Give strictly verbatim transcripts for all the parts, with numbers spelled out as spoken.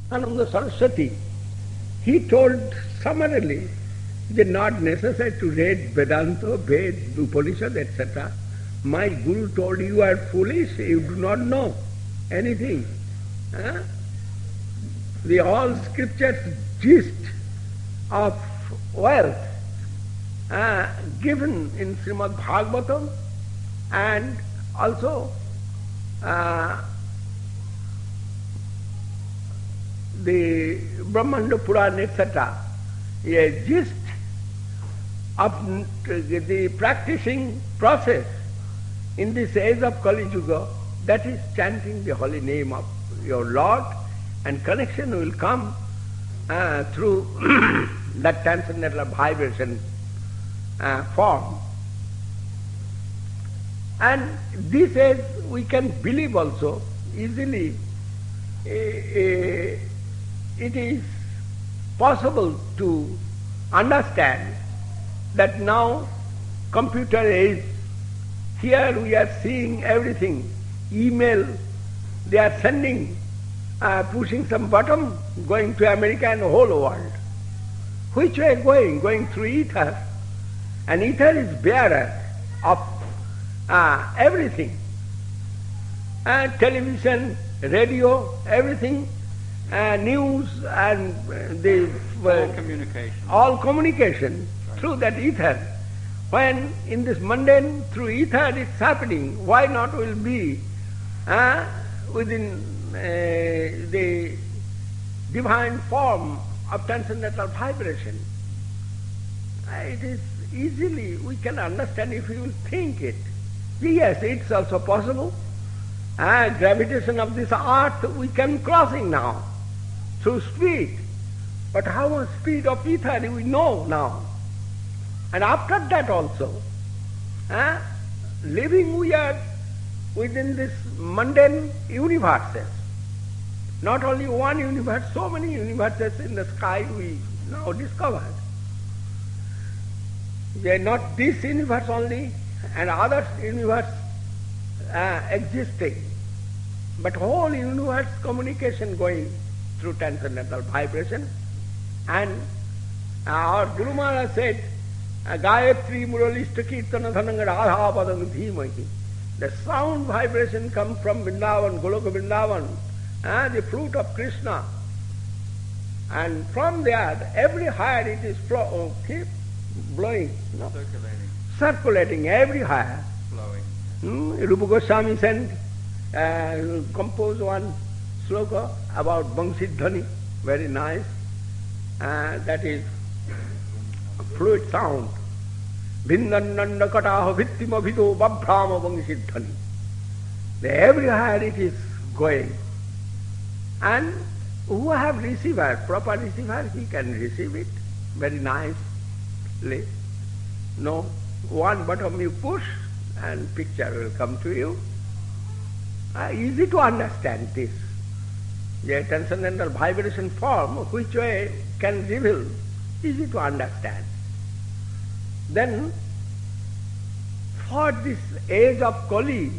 Ananda Saraswati, he told summarily, it is not necessary to read Vedanta, Ved, Upanishad, et cetera. My Guru told you are foolish, you do not know anything. Huh? The all scriptures gist of wealth uh, given in Srimad Bhagavatam and also uh, the Brahmanda Purana, et cetera. A gist of the practicing process in this age of Kali Yuga, that is chanting the holy name of your Lord, and connection will come uh, through that transcendental vibration uh, form. And this age we can believe also easily. Uh, uh, it is possible to understand that now computer age, here we are seeing everything. Email, they are sending, uh, pushing some button, going to America and the whole world. Which way going? Going through ether. And ether is bearer of uh, everything. Uh, television, radio, everything, uh, news and uh, the... Uh, all communication. All communication right. Through that ether. When in this mundane, through ether it's happening, why not will be uh, within uh, the divine form of transcendental vibration? Uh, it is easily, we can understand if we will think it. Yes, it's also possible. Uh, gravitation of this earth we can crossing now through speed. But how much speed of ether we know now. And after that also, uh, living we are within this mundane universes. Not only one universe, so many universes in the sky we now discovered. They are not this universe only and other universe uh, existing, but whole universe communication going through transcendental vibration. And our Guru Maharaj said, Gayatri Muralishta Kirtana Dhananga Radha Padang Dhimahi. The sound vibration comes from Vrindavan, Goloka Vrindavan, uh, the flute of Krishna. And from there, every hair it is flow, oh, keep blowing. No? Circulating. Circulating every hair. Flowing. Hmm? Rupa Goswami sent, uh, composed one sloka about Bangsidhani, very nice. Uh, that is fluid sound. Vindannanda kataha vittima vido babhrama Bangsidhani. Everywhere it is going. And who have receiver, proper receiver, he can receive it very nicely. No, one button you push and picture will come to you. Uh, easy to understand this. The transcendental vibration form, which way can reveal, easy to understand. Then, for this age of Kali,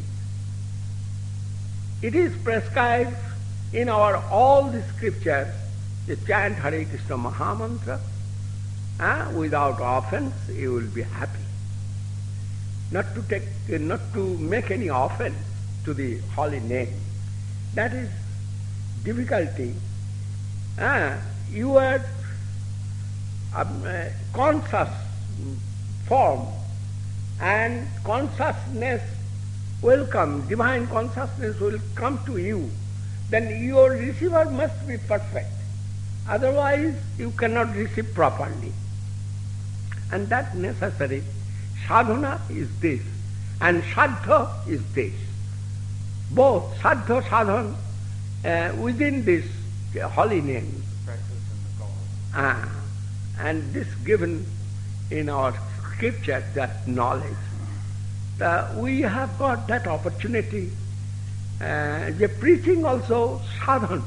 it is prescribed in our all the scriptures to chant Hare Krishna Mahamantra. Uh, without offense, you will be happy. Not to take, uh, not to make any offense to the holy name. That is difficulty. Uh, you are um, uh, conscious form and consciousness will come, divine consciousness will come to you. Then your receiver must be perfect. Otherwise you cannot receive properly. And that necessary. Sadhana is this and Saddha is this. Both Saddha, Sadhana uh, within this uh, holy name. Practice and the goal. Ah, and this given in our scripture, that knowledge. Uh, we have got that opportunity. Uh, the preaching also sadhan.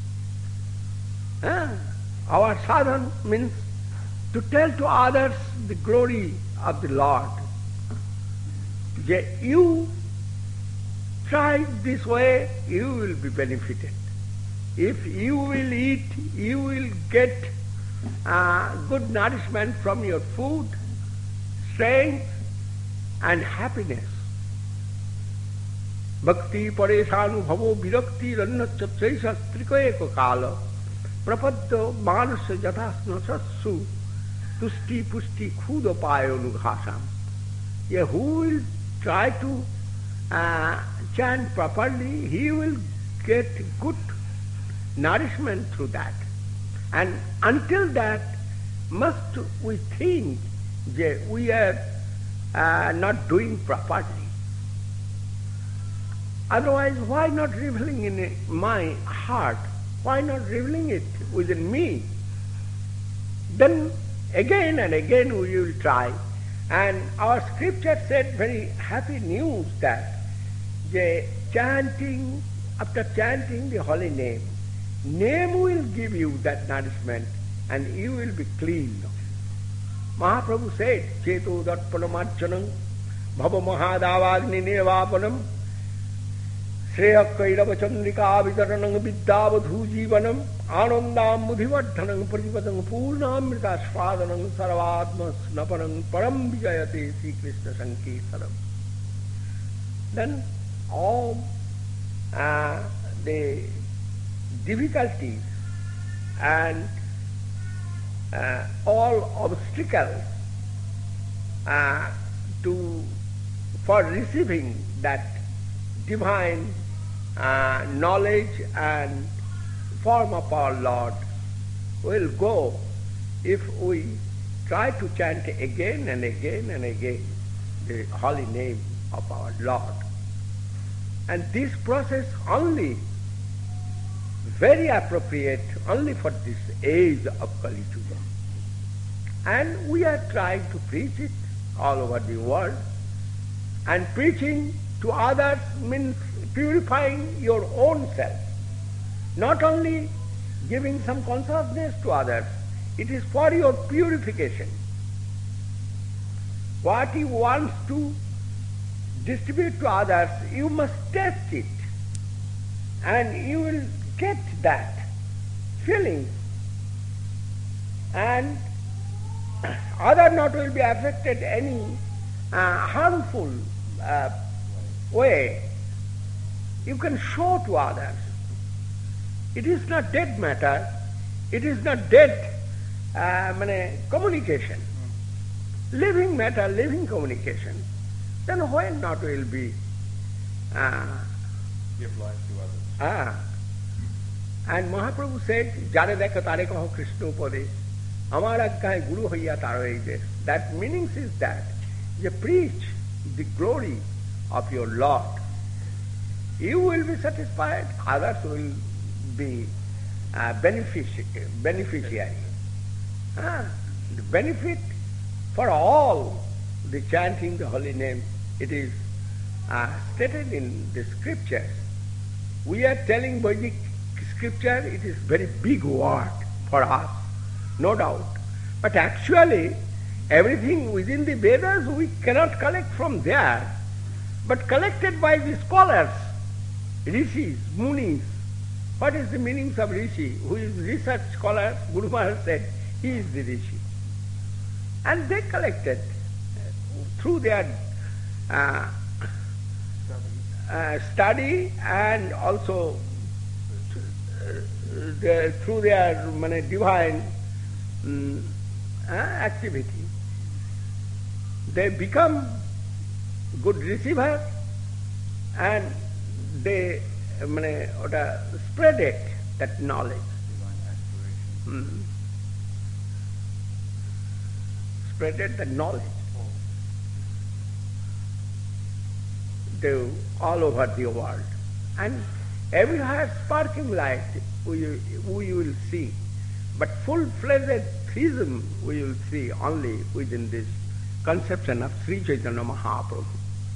Uh, our sadhan means to tell to others the glory of the Lord. That you try this way, you will be benefited. If you will eat, you will get uh, good nourishment from your food, strength and happiness. Bhakti pareshanubhavo virakti rannachatrai sastrikoeko kala prapaddo manasa jatasna satsu tusti pusti khudo payonughasam. Yeah, who will try to uh, chant properly, he will get good nourishment through that. And until that, must we think that we are uh, not doing properly. Otherwise, why not revealing in my heart? Why not revealing it within me? Then again and again we will try. And our scripture said very happy news that the chanting, after chanting the holy name, name will give you that nourishment and you will be clean. Mahaprabhu said, Cheto Darpanamachanam Bhava Mahadavagni Nevapanam Sreya Kairava Chandrika Vidaranam Vidyavadhu Jivanam Anandam Mudhivardhanam Paripadam Purnamrita Svadanam Sarvatma Snapanam Param Vijayate Sri Krishna Sankirtanam. Then all uh, the difficulties and uh, all obstacles uh, to for receiving that divine uh, knowledge and form of our Lord will go if we try to chant again and again and again the holy name of our Lord. And this process only very appropriate only for this age of Kali Yuga. And we are trying to preach it all over the world. And preaching to others means purifying your own self. Not only giving some consciousness to others, it is for your purification. What you want to distribute to others, you must test it. And you will get that feeling. And other not will be affected any uh, harmful uh, way. You can show to others. It is not dead matter. It is not dead uh, communication. Living matter, living communication. Then why not will be uh, give life to others. Ah. And Mahaprabhu said, Jare dekha tare kaho Krishna upade, amar aggaye guru hoiya taro eides. That meanings is that you preach the glory of your Lord. You will be satisfied, others will be uh, benefici- beneficiary. Ah. The benefit for all the chanting the holy name, it is uh, stated in the scriptures. We are telling Vedic scripture, it is very big word for us, no doubt. But actually, everything within the Vedas we cannot collect from there, but collected by the scholars, rishis, munis. What is the meaning of rishi? Who is research scholar? Guru Maharaj said, he is the rishi. And they collected through their uh, uh, study and also The, through their mane, divine um, uh, activity, they become good receiver and they mane, uh, spread it, that knowledge. Divine aspiration. Mm. Spread it, the knowledge. To all over the world. And everywhere sparkling light we, we will see. But full-fledged theism we will see only within this conception of Sri Chaitanya Mahaprabhu.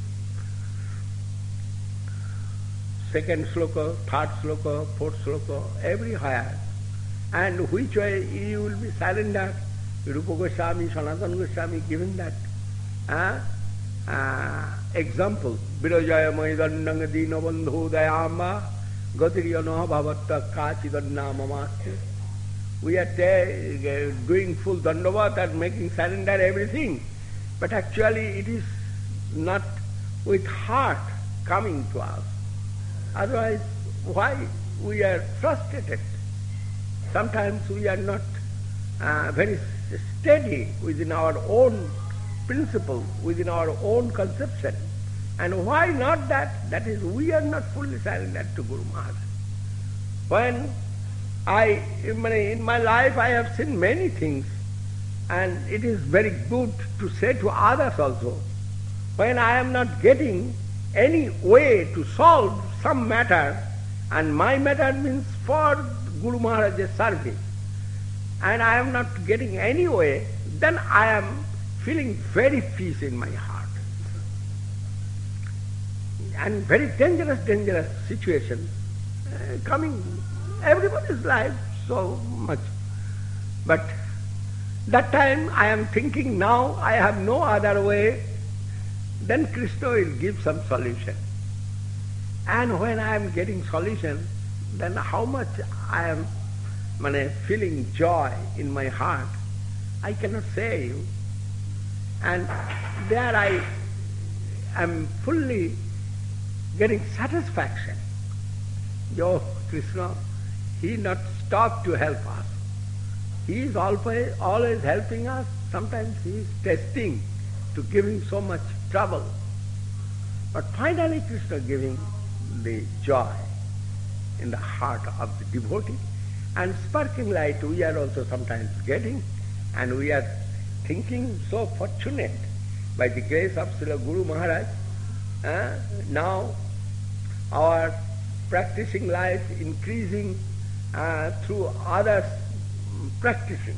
Second sloka, third sloka, fourth sloka, everywhere. And which way you will be surrendered. Rupa Goswami, Sanatana Goswami given that uh, uh, example. Virajaya Maidannanga Dina Bandho Dayama Gautiriya no bhavatta kachidanna mamasti. We are there, uh, doing full dandavat and making surrender everything. But actually it is not with heart coming to us. Otherwise, why we are frustrated? Sometimes we are not uh, very steady within our own principle, within our own conception. And why not that? That is, we are not fully surrendered to Guru Maharaj. When I, in my, in my life I have seen many things, and it is very good to say to others also. When I am not getting any way to solve some matter, and my matter means for Guru Maharaj's service, and I am not getting any way, then I am feeling very peace in my heart. And very dangerous, dangerous situation uh, coming, everybody's life so much. But that time I am thinking now I have no other way, then Krishna will give some solution. And when I am getting solution, then how much I am mane, feeling joy in my heart, I cannot say you. And there I am fully getting satisfaction. Yo, Krishna, he not stopped to help us. He is always, always helping us. Sometimes he is testing to giving so much trouble. But finally Krishna giving the joy in the heart of the devotee. And sparkling light we are also sometimes getting, and we are thinking so fortunate by the grace of Srila Guru Maharaj. Uh, now our practicing life increasing uh, through others practicing.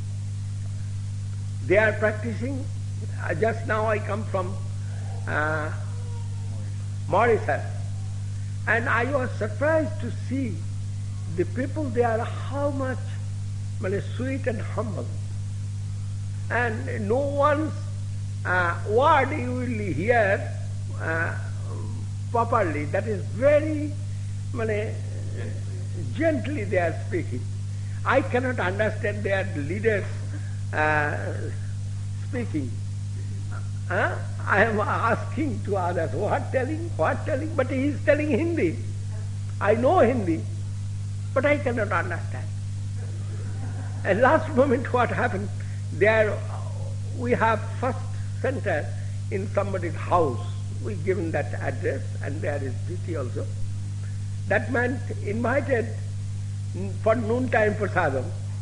They are practicing. Uh, just now I come from uh, Mauritius, and I was surprised to see the people there, how much well, sweet and humble. And no one's uh, word you will hear uh, properly. That is very well, gently they are speaking. I cannot understand their leaders uh, speaking. Uh, I am asking to others, what telling, what telling, but he is telling Hindi. I know Hindi, but I cannot understand. And last moment what happened, there we have first center in somebody's house. We given that address, and there is Diti also. That man invited for noontime prasadam.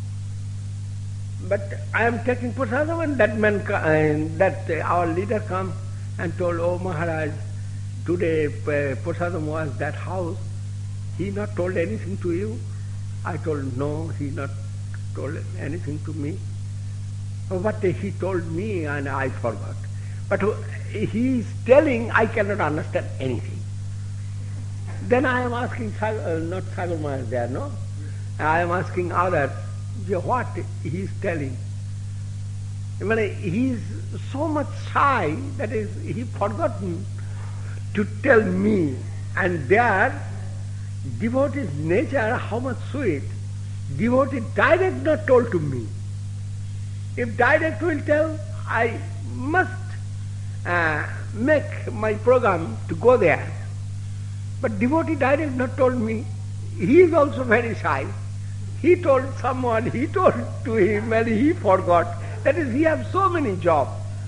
But I am taking prasadam, and that man, uh, that uh, our leader come and told, oh Maharaj, today uh, prasadam was that house. He not told anything to you? I told, no, he not told anything to me. Oh, but he told me and I forgot. But he is telling, I cannot understand anything. Then I am asking, uh, not Sagar Maharaj there, no? I am asking others, what he is telling. I mean, he is so much shy, that is, he forgotten to tell me. And there, devotee's nature, how much sweet. Devotee direct not told to me. If direct will tell, I must uh, make my program to go there. But devotee direct not told me. He is also very shy. He told someone, he told to him, and he forgot. That is, he has so many jobs.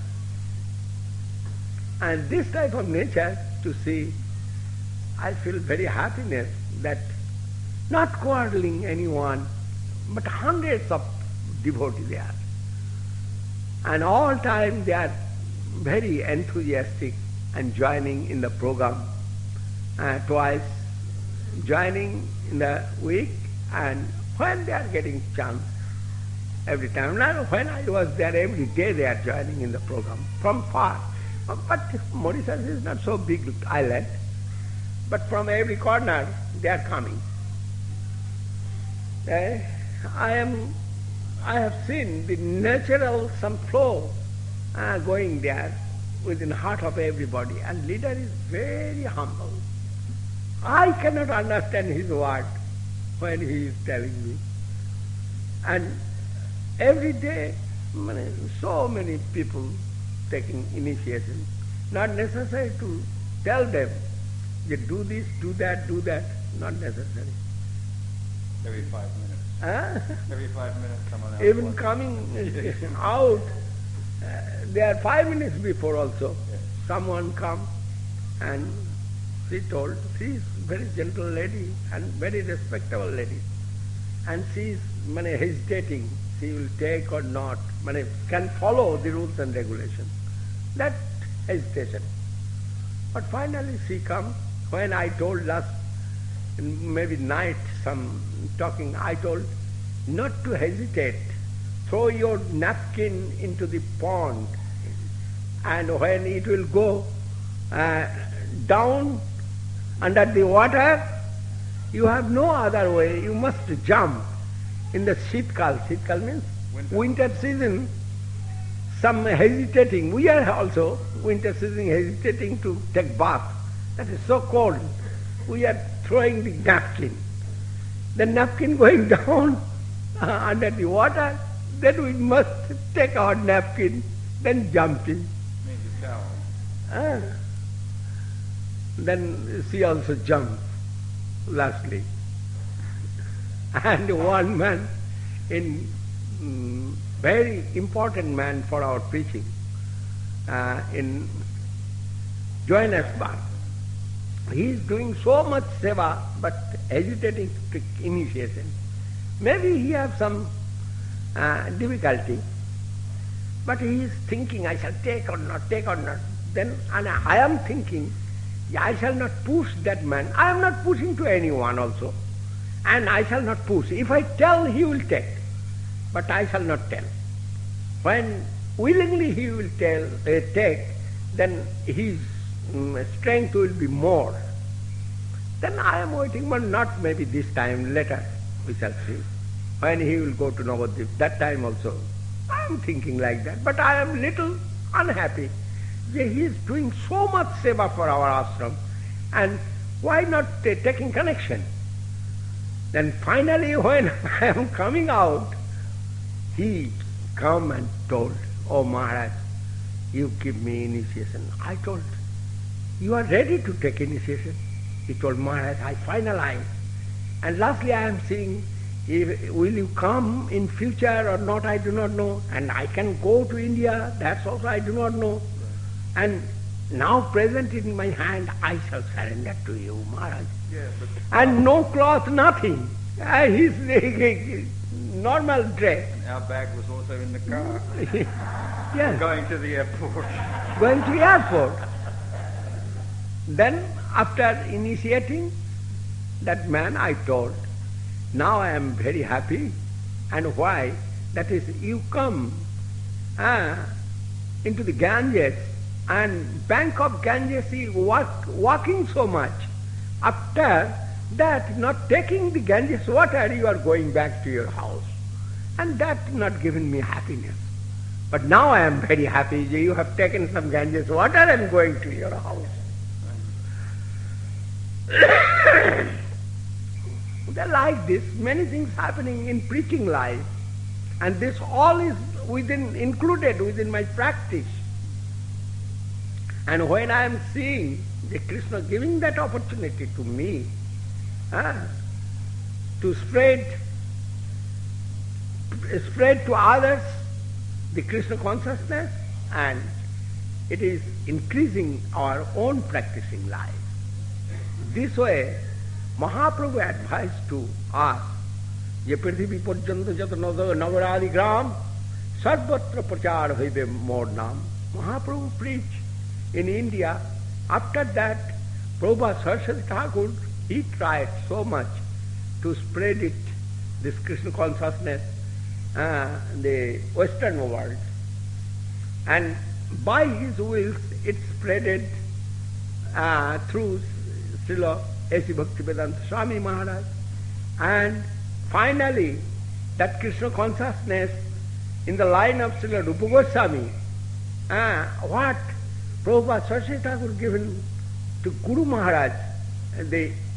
And this type of nature to see, I feel very happiness that not quarreling anyone, but hundreds of devotees there. And all time they are very enthusiastic and joining in the program. Uh, twice joining in the week, and when they are getting chance, every time. Now when I was there, every day they are joining in the program from far. But Mauritius is not so big island, but from every corner they are coming. Uh, I am, I have seen the natural some flow uh, going there within the heart of everybody, and leader is very humble. I cannot understand his word when he is telling me. And every day, so many people taking initiation. Not necessary to tell them, you do this, do that, do that. Not necessary. Every five minutes. Huh? Every five minutes someone else Even walks. coming out, uh, there five minutes before also, Yes. someone come and she told, she is very gentle lady and very respectable lady. And she is mane, hesitating, she will take or not, mane, can follow the rules and regulations. That hesitation. But finally she come, when I told last, maybe night, some talking, I told not to hesitate. Throw your napkin into the pond, and when it will go uh, down under the water, you have no other way. You must jump. In the Shitkal, Shitkal means Winter. winter season, some hesitating. We are also winter season hesitating to take bath. That is so cold. We are throwing the napkin. The napkin going down uh, under the water, then we must take our napkin, then jumping. Means you towel. Ah. Then she also jumped, lastly. And one man, in mm, very important man for our preaching, uh, in Johannesburg, he is doing so much seva, but hesitating to take initiation. Maybe he has some uh, difficulty, but he is thinking, I shall take or not, take or not. Then and I am thinking, I shall not push that man. I am not pushing to anyone also. And I shall not push. If I tell, he will take. But I shall not tell. When willingly he will tell, uh, take, then his um, strength will be more. Then I am waiting, but not maybe this time, later we shall see. When he will go to Navadvip, that time also. I am thinking like that. But I am little unhappy. He is doing so much seva for our ashram, and why not uh, taking connection? Then finally when I am coming out, he come and told, oh Maharaj, you give me initiation. I told, you are ready to take initiation. He told, Maharaj, I finalize. And lastly I am saying, if, will you come in future or not, I do not know. And I can go to India, that's also I do not know. And now present in my hand, I shall surrender to you, Maharaj. Yeah, but And no cloth, nothing. Uh, his normal dress. and our bag was also in the car. Yes, Going to the airport. going to the airport. Then after initiating that man, I told, now I am very happy. And why? That is, you come uh, into the Ganges, and bank of Ganges is walk, walking so much. After that, not taking the Ganges water, you are going back to your house. And that not given me happiness. But now I am very happy. You have taken some Ganges water and going to your house. They're like this, many things happening in preaching life. And this all is within included within my practice. And when I am seeing the Krishna giving that opportunity to me, uh, to spread spread to others the Krishna consciousness, and it is increasing our own practicing life. This way, Mahaprabhu advised to us, ye prithvi parjanta jat nagaradi gram, sarvatra prachar hoibe mor nam. Mahaprabhu preached in India. After that, Prabhupada Saraswati Thakur, he tried so much to spread it, this Krishna consciousness, uh, the Western world. And by his wills, it spreaded uh, through Srila A C Bhaktivedanta Swami Maharaj. And finally, that Krishna consciousness in the line of Srila Rupa Goswami, uh, what Prabhupada Saraswati Thakur given to Guru Maharaj, the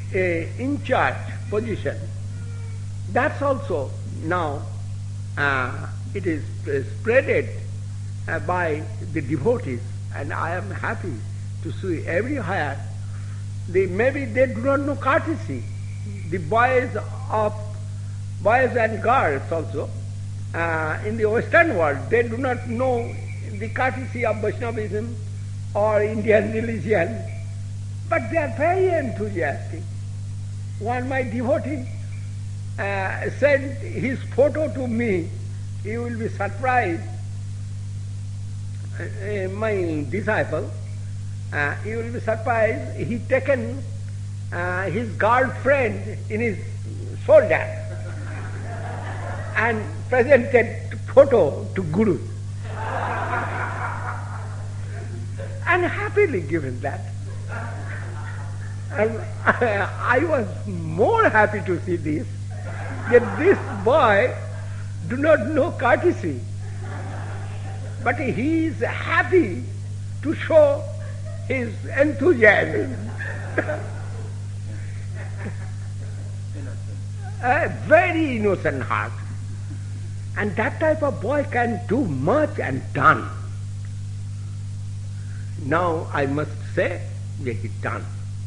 a in charge position, that's also now uh, it is uh, spreaded uh, by the devotees, and I am happy to see everywhere. They, maybe they do not know courtesy. The boys of boys and girls also uh, in the Western world, they do not know the courtesy of Vaishnavism or Indian religion, but they are very enthusiastic. One my devotee uh, sent his photo to me. You will be surprised. Uh, my disciple, uh, you will be surprised. He taken uh, his girlfriend in his shoulder and presented photo to Guru. And happily given that. And I was more happy to see this, that this boy do not know courtesy, but he is happy to show his enthusiasm. A very innocent heart. And that type of boy can do much and done. Now I must say that he done.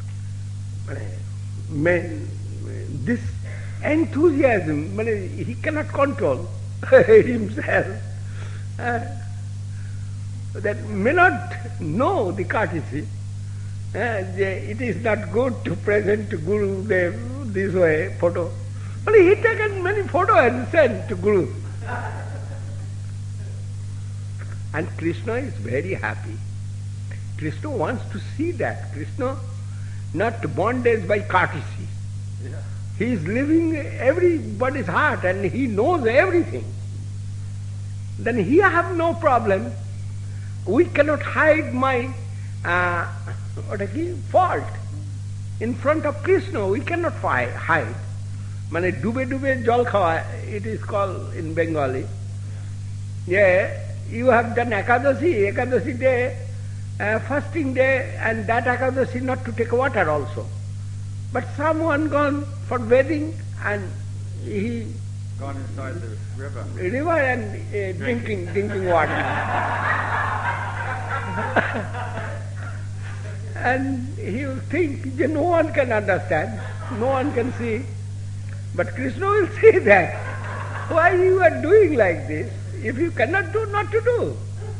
Man, this enthusiasm, he cannot control himself. Uh, that may not know the courtesy. Uh, it is not good to present to Guru Dev this way photo. But he taken many photos and sent to Guru. And Krishna is very happy. Krishna wants to see that. Krishna not bondage by courtesy. Yeah. He is living everybody's heart and he knows everything. Then he have no problem. We cannot hide my uh, what is fault in front of Krishna. We cannot fi- hide. Mane dube dube jal khawa, it is called in Bengali. Yeah, you have done Ekadashi, Ekadashi day, uh, fasting day, and that Ekadashi not to take water also. But someone gone for bathing and he gone inside the river. River and uh, drinking drinking water. And he will think that no one can understand, no one can see. But Krishna will say that. Why you are doing like this? If you cannot do, not to do.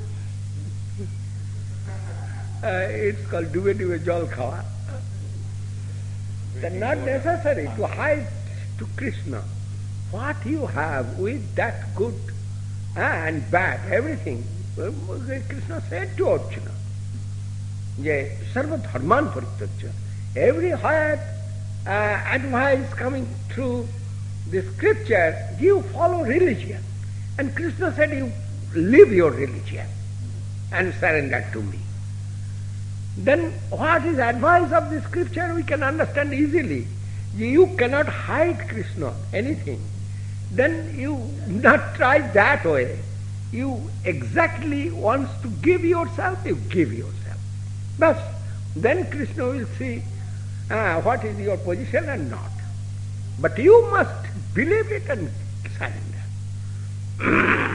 Uh, it's called Dube Dube Jal Khawa. It's not necessary to hide to Krishna what you have with that good uh, and bad, everything. Krishna said to Arjuna, Sarva Dharman Parityajya. Every higher uh, advice coming through the scripture, you follow religion. And Krishna said, you live your religion and surrender to me. Then what is advice of the scripture we can understand easily. You cannot hide Krishna, anything. Then you not try that way. You exactly wants to give yourself, you give yourself. But then Krishna will see ah, what is your position and not. But you must believe it and surrender.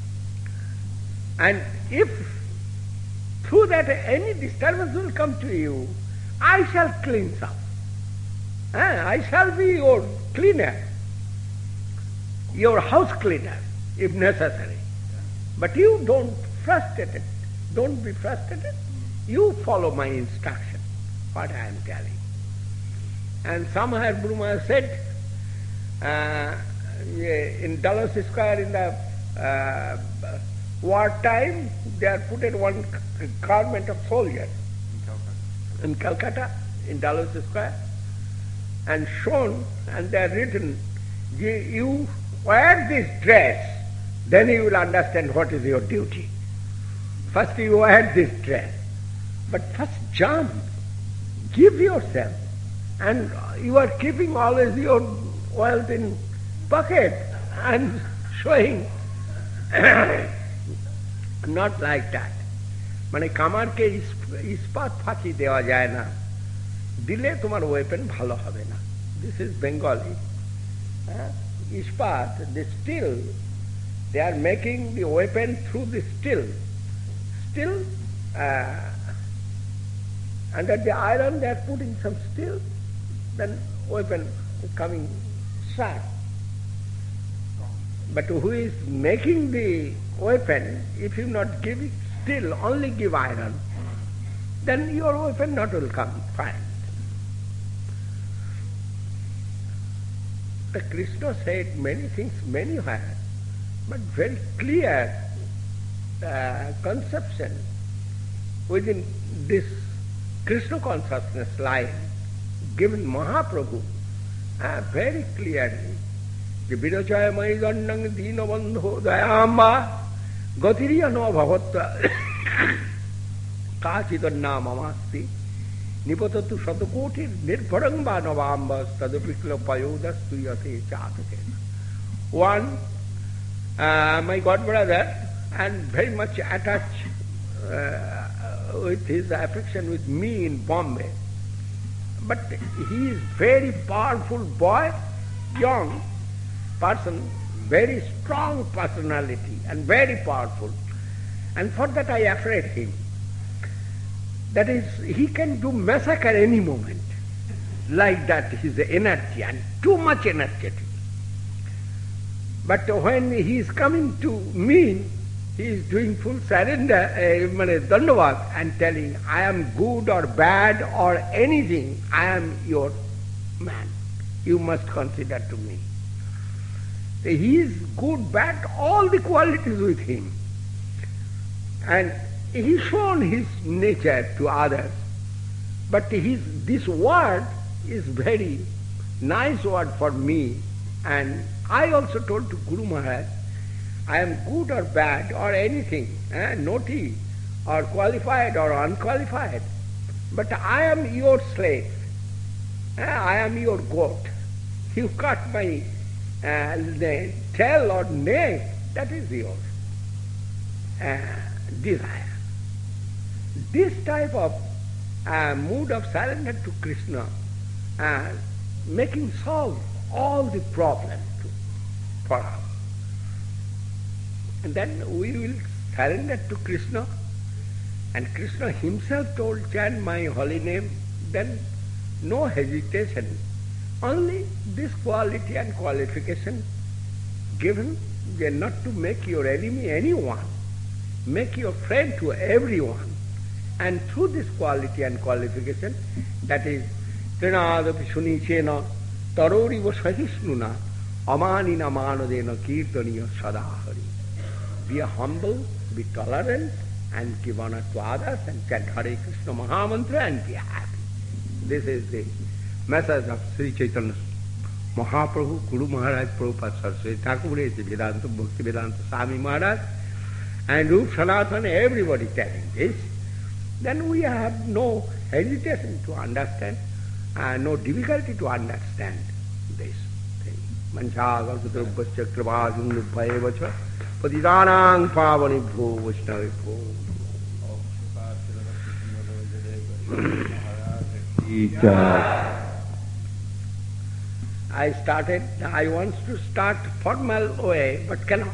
And if through that any disturbance will come to you, I shall cleanse up. Ah, I shall be your cleaner, your house cleaner, if necessary. But you don't frustrate it. Don't be frustrated. You follow my instruction, what I am telling. And somewhere Brahma said, uh, in Dallas Square in the uh, war time, they are put in one garment of soldiers in Calcutta, in Dallas Square, and shown, and they are written, you wear this dress, then you will understand what is your duty. First you wear this dress, but first jump, give yourself, and you are keeping always your wealth in pocket and showing. Not like that. মানে কামারকে ইস্পাত ফাঁকি দেওয়া যায় না, দিলে তোমার weapon ভালো হবে না। This is Bengali. ইস্পাত, the steel, they are making the weapon through the steel. Steel, uh, under the iron they are putting some steel, then weapon is coming sharp. But who is making the weapon, if you not give it steel, only give iron, then your weapon not will come fine. The Krishna said many things anywhere, but very clear uh, conception within this Krishna consciousness line given Mahaprabhu uh, very clearly. The Vidachaya Maidannang Dina Bandho Dayamba Gatiriya no Bhavatta Kachitanna Mamasti Nipatatu Satakotir Nirparangba Novambas Tadapikla Payodas Tuyate Chatake. One, uh, my god brother, and very much attached uh, with his affection with me in Bombay. But he is very powerful boy, young person, very strong personality and very powerful. And for that I afraid him. That is, he can do massacre any moment. Like that, his energy and too much energetic. But when he is coming to me, he is doing full surrender, uh, dandavad, and telling, I am good or bad or anything, I am your man. You must consider to me. He is good, bad, all the qualities with him. And he shown his nature to others. But his, this word is very nice word for me. And I also told to Guru Maharaj, I am good or bad or anything, eh, naughty or qualified or unqualified. But I am your slave. Eh, I am your goat. You cut my uh, tail or neck, that is your uh, desire. This type of uh, mood of surrender to Krishna, uh, making solve all the problems to, for us. And then we will surrender to Krishna, and Krishna himself told, chant my holy name, then no hesitation. Only this quality and qualification given, they are not to make your enemy anyone, make your friend to everyone. And through this quality and qualification, that is, Trinadapi Sunichena Taroriva Sahisnuna Amanina Manodena Kirtaniya Sadahari. Be humble, be tolerant, and give honor to others, and chant Hare Krishna Mahamantra and be happy. This is the message of Sri Chaitanya Mahaprabhu, Guru Maharaj, Prabhupada Saraswati Thakur, Vedanta, Bhakti Vedanta Swami Maharaj, and Rup Sanatana, everybody telling this. Then we have no hesitation to understand, uh, no difficulty to understand this thing. Manchāgāvatarubbhasya kripāsindubhayavacha patitānaṁ pāvanibhyo vaishnavibhyo. I started, I want to start formal way, but cannot.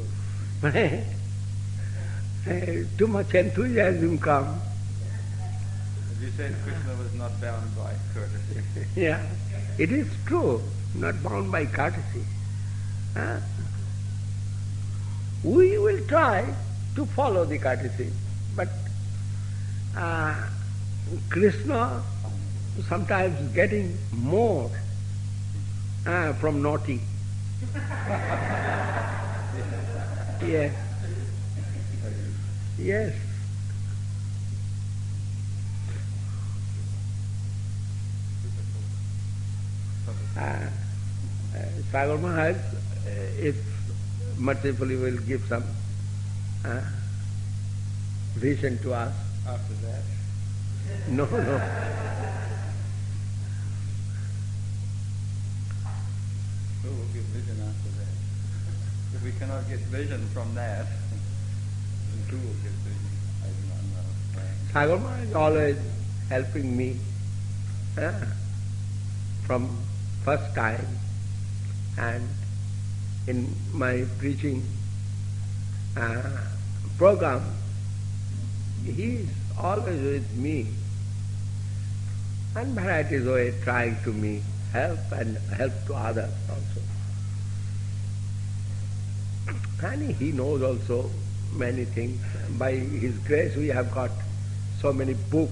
Too much enthusiasm comes. You said Krishna was not bound by courtesy. Yeah, it is true, not bound by courtesy. Huh? We will try to follow the courtesy, but uh, Krishna sometimes getting more uh, from naughty. Yes. Yes. Uh, uh, Sagar Maharaj, uh, if mercifully will give some uh, vision to us. After that? No, no. Who will give vision after that? If we cannot get vision from that, then who will give vision? I do not know. Right. Sagar Maharaj is always helping me uh, from first time, and in my preaching uh, program, he is always with me, and varieties of way trying to me help and help to others also. And he knows also many things. By his grace we have got so many books,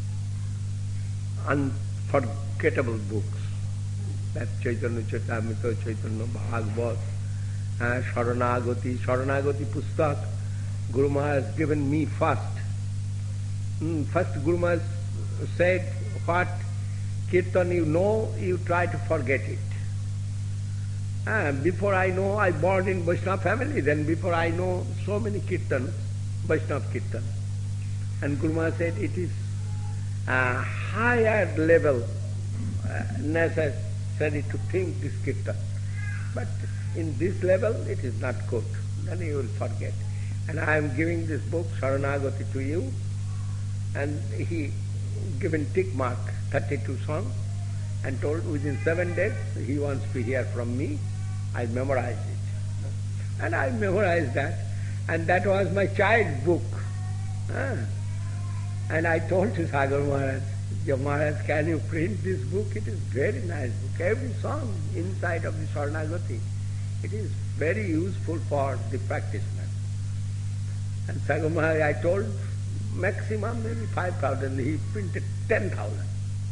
unforgettable books. That Chaitanya Charitamrita, Chaitanya Bhagavad, uh, Sharanagati, Sharanagati Pustak, Guru Maharaj has given me first. Mm, first Guru Maharaj said, what Kirtan you know, you try to forget it. Uh, before I know, I born in Vaishnava family, then before I know so many Kirtans, Vaishnava Kirtan. And Guru Maharaj said it is a higher level uh, necessary to think this Kirtan. But in this level it is not good, then you will forget. And I am giving this book, Sharanagati, to you, and he given tick mark, thirty-two songs, and told within seven days he wants to hear from me. I memorized it. And I memorized that. And that was my child's book. Ah. And I told to Sagar Maharaj, "Your Maharaj, can you print this book? It is very nice book. Every song inside of the Sharanagati, it is very useful for the practitioner." And Sagar Maharaj, I told, maximum maybe five thousand. He printed ten thousand.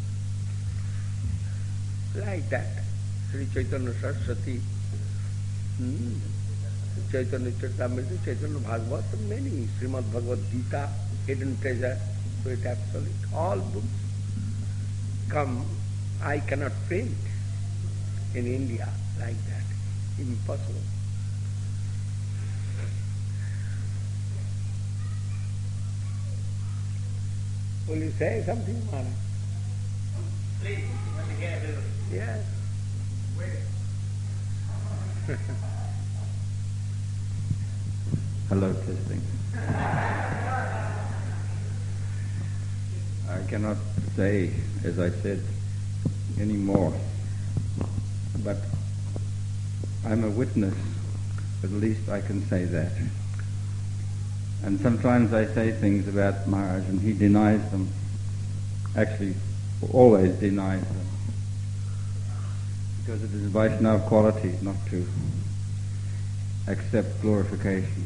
Like that. Sri Chaitanya Saraswati, hmm. Chaitanya Charitamrita, Chaitanya Bhagavad, many, Srimad Bhagavad Gita, Hidden Treasure, Great Absolute, all books come. I cannot print in India like that. Impossible. Will you say something, Maharaj? Please, let me hear it. Yes. Hello, testing. I cannot say, as I said, any more, but I'm a witness, at least I can say that. And sometimes I say things about Maharaj and he denies them, actually always denies them, because it is Vaishnava quality not to accept glorification.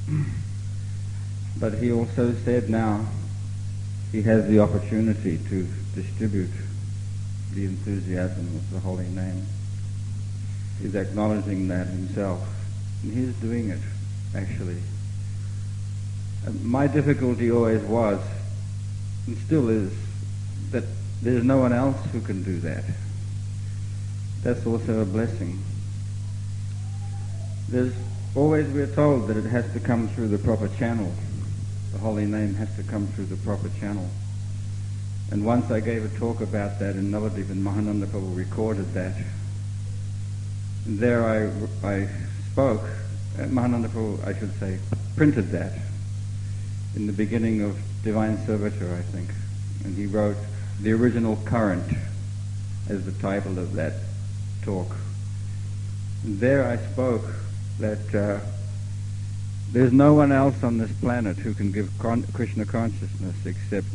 But he also said now he has the opportunity to distribute the enthusiasm of the holy name. He's acknowledging that himself, and he's doing it, actually. Uh, my difficulty always was, and still is, that there's no one else who can do that. That's also a blessing. There's always, we're told that it has to come through the proper channel. The holy name has to come through the proper channel. And once I gave a talk about that in Navadvip, and Mahananda Prabhu recorded that. And there I, I spoke, uh, Mahananda Prabhu, I should say, printed that in the beginning of Divine Servitor, I think. And he wrote The Original Current as the title of that talk. And there I spoke that uh, there's no one else on this planet who can give con- Krishna consciousness except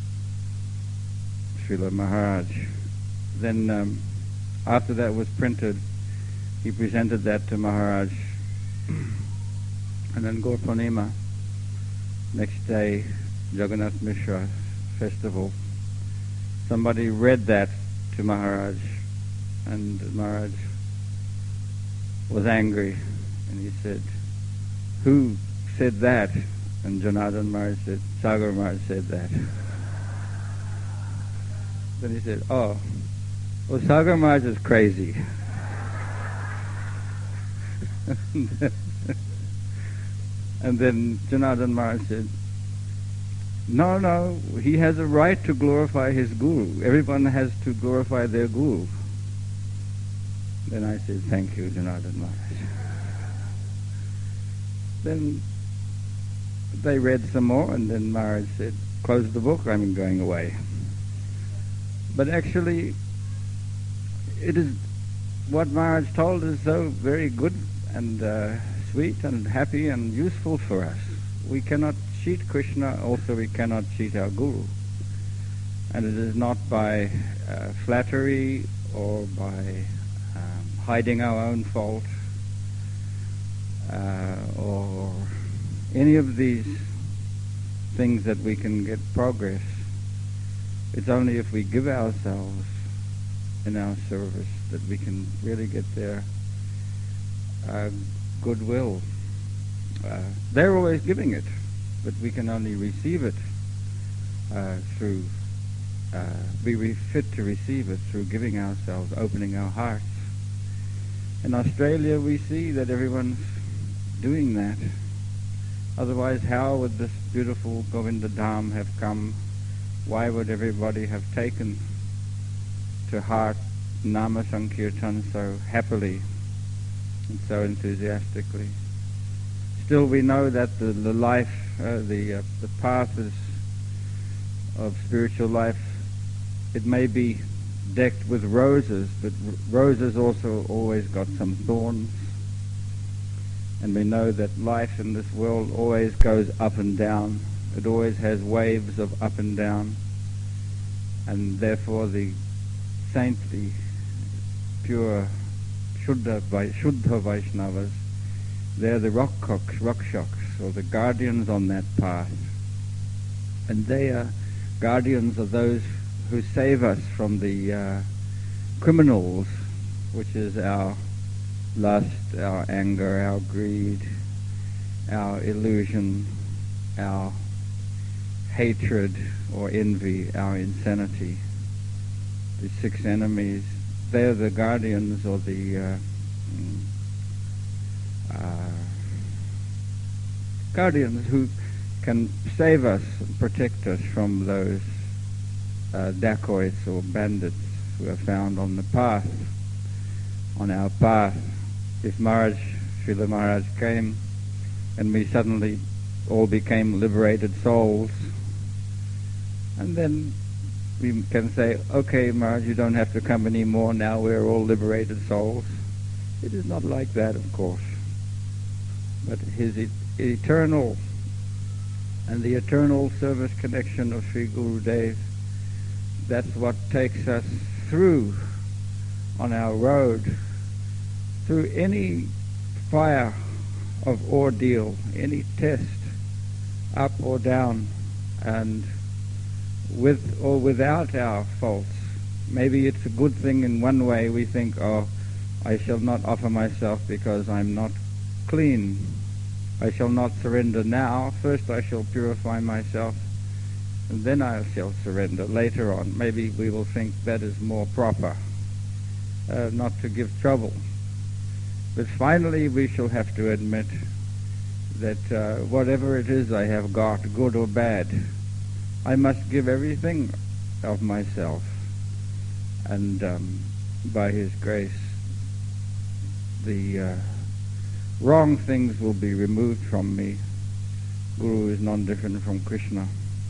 Srila Maharaj. Then um, after that was printed, he presented that to Maharaj. And then Gaur Purnima, next day, Jagannath Mishra festival, somebody read that to Maharaj, and Maharaj was angry, and he said, "Who said that?" And Janardhan Maharaj said, "Sagar Maharaj said that." Then he said, "Oh, well, Sagar Maharaj is crazy." And then Janardhan Maharaj said, "No, no, he has a right to glorify his guru. Everyone has to glorify their guru." Then I said, "Thank you, Janardhan Maharaj." Then they read some more, and then Maharaj said, "Close the book, I'm going away." But actually, it is what Maharaj told is so very good and uh, sweet and happy and useful for us. We cannot cheat Krishna, also we cannot cheat our Guru. And it is not by uh, flattery or by um, hiding our own fault uh, or any of these things that we can get progress. It's only if we give ourselves in our service that we can really get their uh, goodwill. Uh, they're always giving it, but we can only receive it uh, through, uh, be fit to receive it through giving ourselves, opening our hearts. In Australia we see that everyone's doing that. Otherwise, how would this beautiful Govinda Dham have come? Why would everybody have taken to heart Nama Sankirtan so happily and so enthusiastically? Still, we know that the, the life, uh, the uh, the path is of spiritual life. It may be decked with roses, but r- roses also always got some thorns. And we know that life in this world always goes up and down. It always has waves of up and down. And therefore the saintly, pure, Shuddha, Shuddha Vaishnavas, they're the rock cocks, Rakshaks, or the guardians on that path. And they are guardians of those who save us from the uh, criminals, which is our lust, our anger, our greed, our illusion, our hatred or envy, our insanity. The six enemies, they're the guardians or the uh, uh, guardians who can save us and protect us from those uh, dacoits or bandits who are found on the path, on our path. If Maharaj, Srila Maharaj came and we suddenly all became liberated souls, and then we can say, okay, Maharaj, you don't have to come anymore, now we're all liberated souls. It is not like that, of course. But his e- eternal and the eternal service connection of Sri Gurudev, that's what takes us through on our road, through any fire of ordeal, any test, up or down, and with or without our faults. Maybe it's a good thing in one way. We think, oh, I shall not offer myself because I'm not clean. I shall not surrender now. First I shall purify myself, and then I shall surrender later on. Maybe we will think that is more proper, uh, not to give trouble. But finally we shall have to admit that uh, whatever it is I have got, good or bad, I must give everything of myself. And um, by His grace, the uh, wrong things will be removed from me. Guru is non-different from Krishna.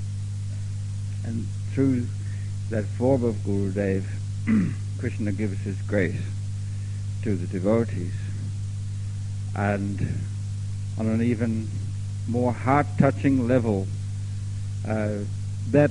And through that form of Gurudev, Krishna gives his grace to the devotees. And on an even more heart-touching level, uh, that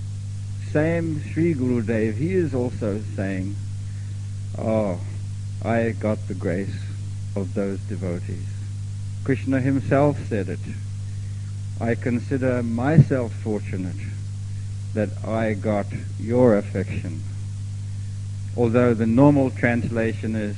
same Sri Gurudev, he is also saying, oh, I got the grace of those devotees. Krishna himself said it. I consider myself fortunate that I got your affection. Although the normal translation is,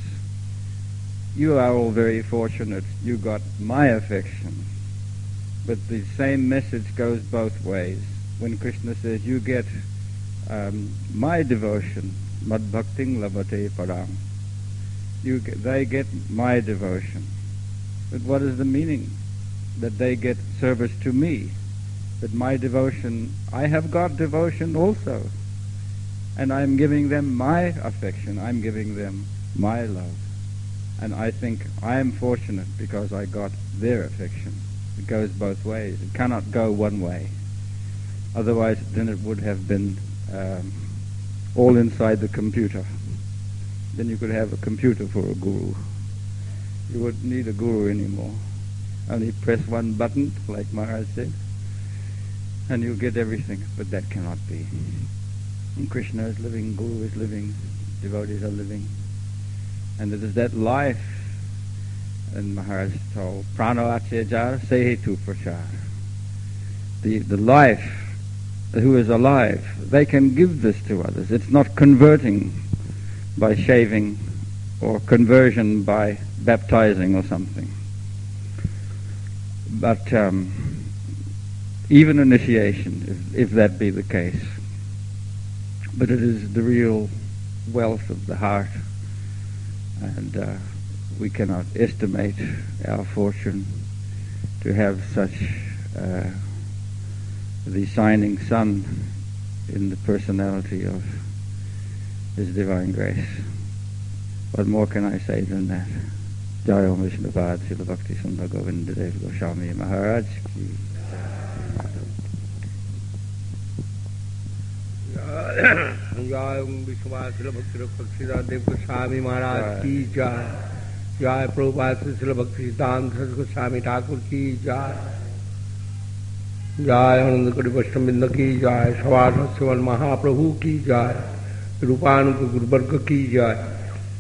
you are all very fortunate, you got my affection. But the same message goes both ways. When Krishna says, you get um, my devotion, mad bhakting labhate param, you get, they get my devotion. But what is the meaning? That they get service to me. But my devotion, I have got devotion also. And I'm giving them my affection, I'm giving them my love. And I think I am fortunate because I got their affection. It goes both ways. It cannot go one way. Otherwise, then it would have been um, all inside the computer. Then you could have a computer for a guru. You wouldn't need a guru anymore. Only press one button, like Maharaj said, and you'll get everything. But that cannot be. And Krishna is living, Guru is living, devotees are living. And it is that life, and Maharaj told, Prano Achyajara Sehetu Prachar. The, the life, who is alive, they can give this to others. It's not converting by shaving or conversion by baptizing or something. But um, even initiation, if, if that be the case. But it is the real wealth of the heart, and uh, we cannot estimate our fortune to have such uh, the shining sun in the personality of His Divine Grace. What more can I say than that? Jai Om Vishnupad Srila Bhakti Sundar Govinda Dev Goswami Maharaj ki. Jai Om Vishnupad Srila Bhakti Sundar Dev Goswami Maharaj ki Jai. Jai Prabhupada Srila Bhakti Siddhanta Goswami Thakur ki Jai. Jai Ananda Koti Vaishnava ki Jai. Savasana Sivan Mahaprabhu ki Jai. Rupanuga Guru Varga ki Jai.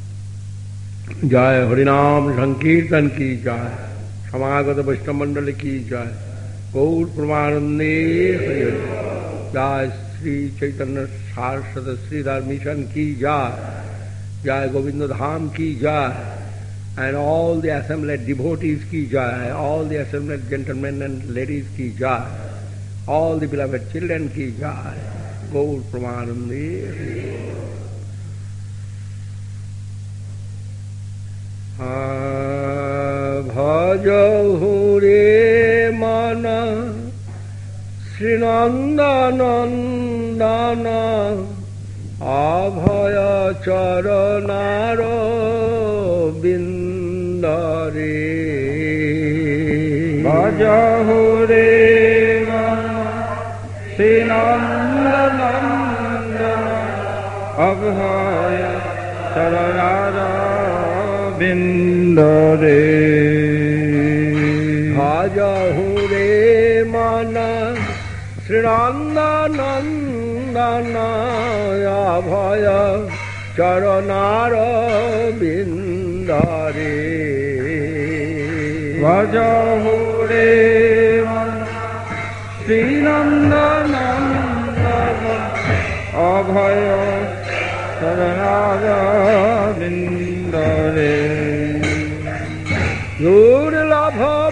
Jai Harinam Sankirtan ki Jai. Samagata Vaishnava Mandali ki Jai. Gaur Pramanande Hari. Jai Sri Chaitanya Saraswata Sridhar Mission ki Jai. Jai Govinda Dham ki Jai. And all the assembled devotees ki Jai. All the assembled gentlemen and ladies ki Jai. All the beloved children ki Jai. Gaur Pramanande Hari. Bhajahu re mana Sri Nanda Nandana Abhaya Charanara Bindare. Bhajahu re mana Sri Nanda Nandana Abhaya Charanara Bindare. Bhajahu re mana Sri Nanda Nandana Abhaya Charanara Bindare. Bhajahu re mana Sri Nanda Nandana Abhaya Charanara Bindare. Durlabha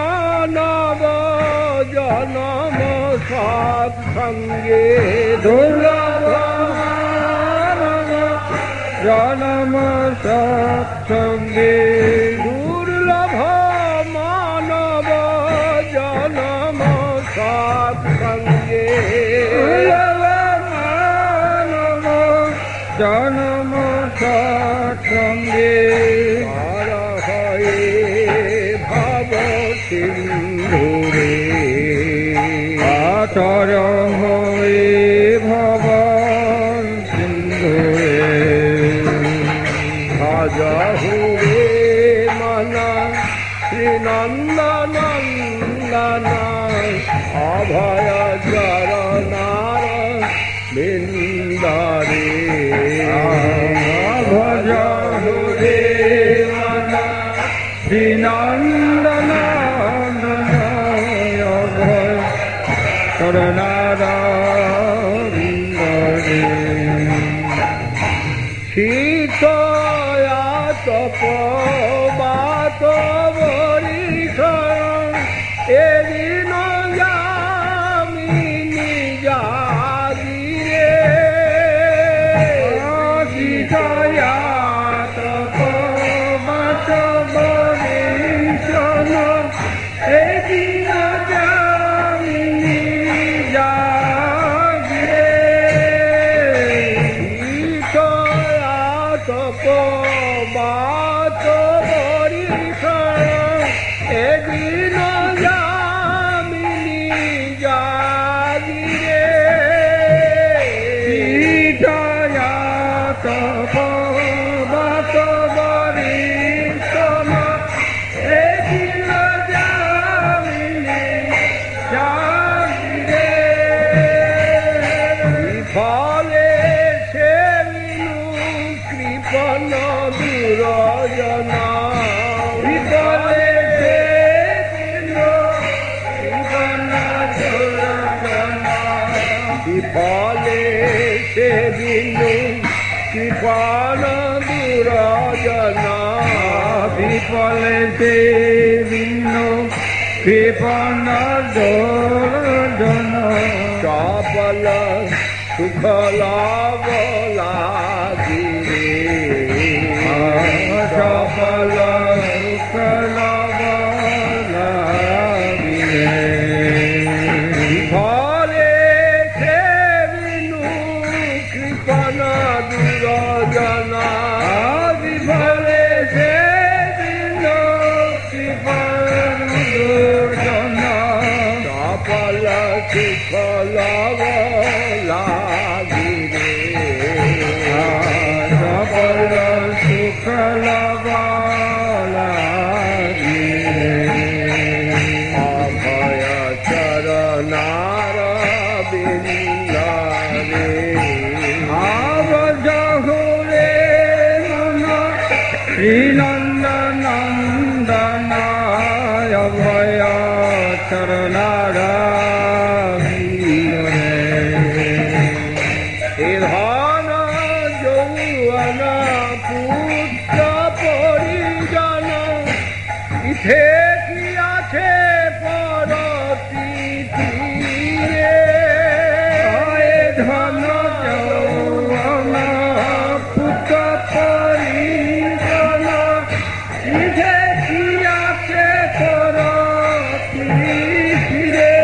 manava janama satsange. Durlabha manava janama satsange. Durlabha manava janama satsange. Durlabha manava janama satsange. Sindhure Acharya hoye bhavan sindhure. Bhajahu re mana Sri Nanda Nandana Abhaya Charanara Bindare. Bhajahu re mana Sri Nanda Charanara Bindare. Shitaya tapo bato varisharam edino yamini jagire. Shitaya tapo bato varisharam edino Jaya দুরজনা বিফলে বিফলে সেদিন কৃপণ দুরজনা বিফলে সেদিন কৃপণ দুরজনা সফল সুখ লাভ লাগিরে সফল সুখ লাভ লাগিরে বিফলে সে বিনু কৃপণ দুরজনা বিফলে সে বিনু কৃপণ দুরজনা সফল সুখ লাভ লাগিরে সফল সুখ লাভ লাগিরে অভয় চরণার বিন্দরে আবদ্ধ হলে মন শ্রীনন্দনন্দন অভয় চরণার এ ধন যৌবন পুত্র পরিজন ইথে কি আছে পরতীরে ধন যৌবন পুত্র পরিজন ইধে কি আছে পরতীরে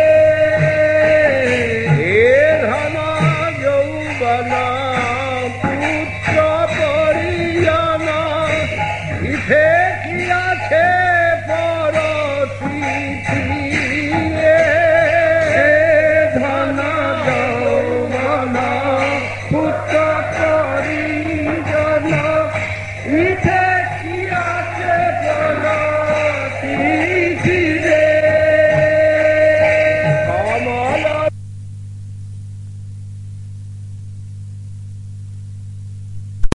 এ ধন যৌবন পুত্র পরিজন ইথে কি আছে পরতীরে ধন যৌবন পুত্র পরিজন ইধে কি আছে পরতীরে